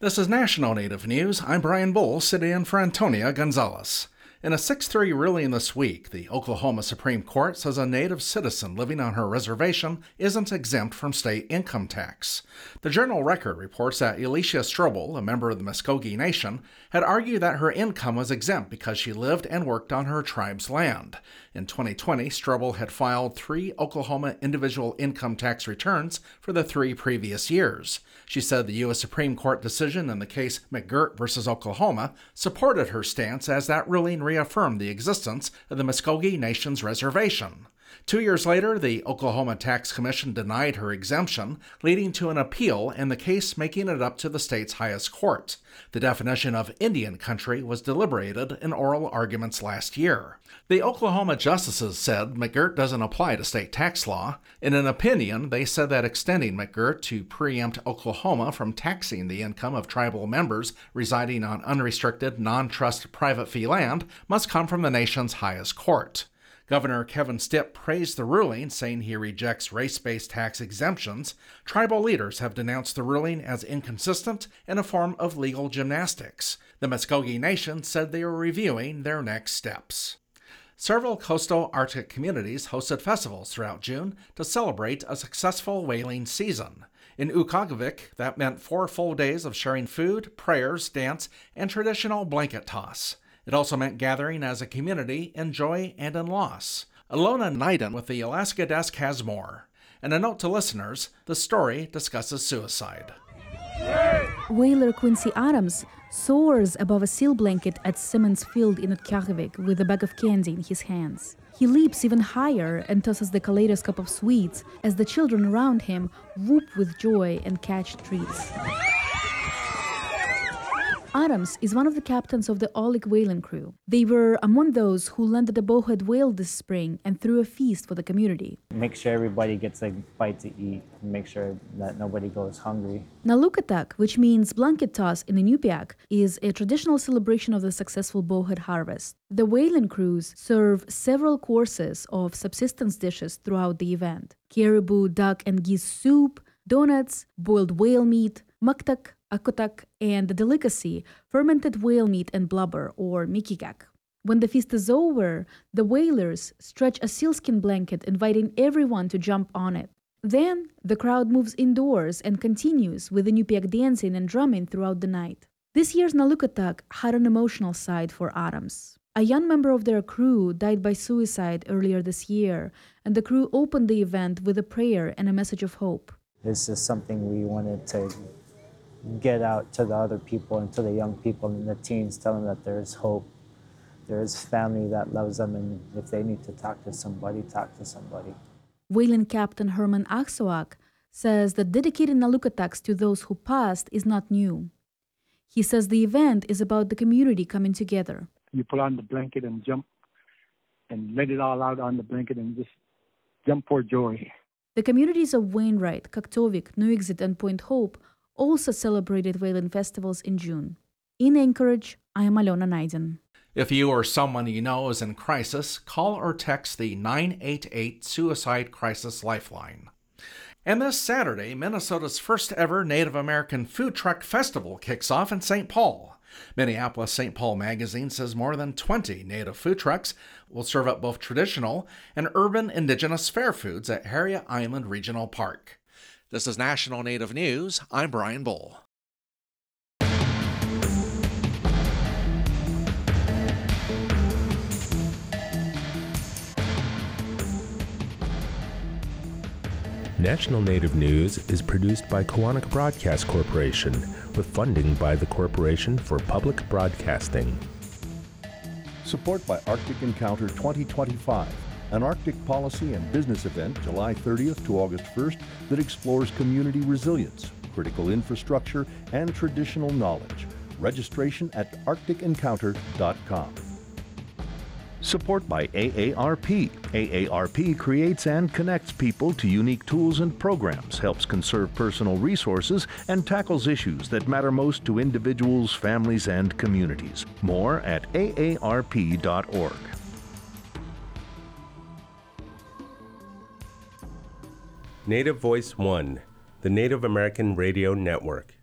This is National Native News. I'm Brian Bull, sitting in for Antonia Gonzalez. In a 6-3 ruling this week, the Oklahoma Supreme Court says a Native citizen living on her reservation isn't exempt from state income tax. The Journal-Record reports that Alicia Strobel, a member of the Muskogee Nation, had argued that her income was exempt because she lived and worked on her tribe's land. In 2020, Strobel had filed 3 Oklahoma individual income tax returns for the 3 previous years. She said the U.S. Supreme Court decision in the case McGirt v. Oklahoma supported her stance as that ruling reaffirmed the existence of the Muskogee Nation's reservation. 2 years later, the Oklahoma Tax Commission denied her exemption, leading to an appeal and the case making it up to the state's highest court. The definition of Indian country was deliberated in oral arguments last year. The Oklahoma justices said McGirt doesn't apply to state tax law. In an opinion, they said that extending McGirt to preempt Oklahoma from taxing the income of tribal members residing on unrestricted, non-trust private fee land must come from the nation's highest court. Governor Kevin Stitt praised the ruling, saying he rejects race-based tax exemptions. Tribal leaders have denounced the ruling as inconsistent and a form of legal gymnastics. The Muskogee Nation said they are reviewing their next steps. Several coastal Arctic communities hosted festivals throughout June to celebrate a successful whaling season. In Ukagavik, that meant 4 full days of sharing food, prayers, dance, and traditional blanket toss. It also meant gathering as a community in joy and in loss. Alona Naiden with the Alaska Desk has more. And a note to listeners, the story discusses suicide. Whaler Quincy Adams soars above a seal blanket at Simmons Field in Utqiagvik with a bag of candy in his hands. He leaps even higher and tosses the kaleidoscope of sweets as the children around him whoop with joy and catch treats. Adams is one of the captains of the Oleg whaling crew. They were among those who landed a bowhead whale this spring and threw a feast for the community. Make sure everybody gets a bite to eat and make sure that nobody goes hungry. Nalukatak, which means blanket toss in Inupiaq, is a traditional celebration of the successful bowhead harvest. The whaling crews serve several courses of subsistence dishes throughout the event: caribou, duck, and geese soup, donuts, boiled whale meat, maktak, akotak, and the delicacy, fermented whale meat and blubber, or mikikak. When the feast is over, the whalers stretch a sealskin blanket, inviting everyone to jump on it. Then, the crowd moves indoors and continues with Inupiaq dancing and drumming throughout the night. This year's Nalukatak had an emotional side for Adams. A young member of their crew died by suicide earlier this year, and the crew opened the event with a prayer and a message of hope. This is something we wanted to get out to the other people and to the young people and the teens, tell them that there is hope, there is family that loves them, and if they need to talk to somebody, talk to somebody. Whaling Captain Herman Aksoak says that dedicating Nalukataks to those who passed is not new. He says the event is about the community coming together. You put on the blanket and jump and let it all out on the blanket and just jump for joy. The communities of Wainwright, Kaktovik, Nuiqsut, and Point Hope also celebrated whaling festivals in June. In Anchorage, I am Alona Naiden. If you or someone you know is in crisis, call or text the 988 Suicide Crisis Lifeline. And this Saturday, Minnesota's first ever Native American Food Truck Festival kicks off in St. Paul. Minneapolis-St. Paul Magazine says more than 20 native food trucks will serve up both traditional and urban indigenous fair foods at Harriet Island Regional Park. This is National Native News. I'm Brian Bull. National Native News is produced by Koahnic Broadcast Corporation with funding by the Corporation for Public Broadcasting. Support by Arctic Encounter 2025, an Arctic policy and business event July 30th to August 1st that explores community resilience, critical infrastructure, and traditional knowledge. Registration at arcticencounter.com. Support by AARP. AARP creates and connects people to unique tools and programs, helps conserve personal resources, and tackles issues that matter most to individuals, families, and communities. More at aarp.org. Native Voice One, the Native American Radio Network.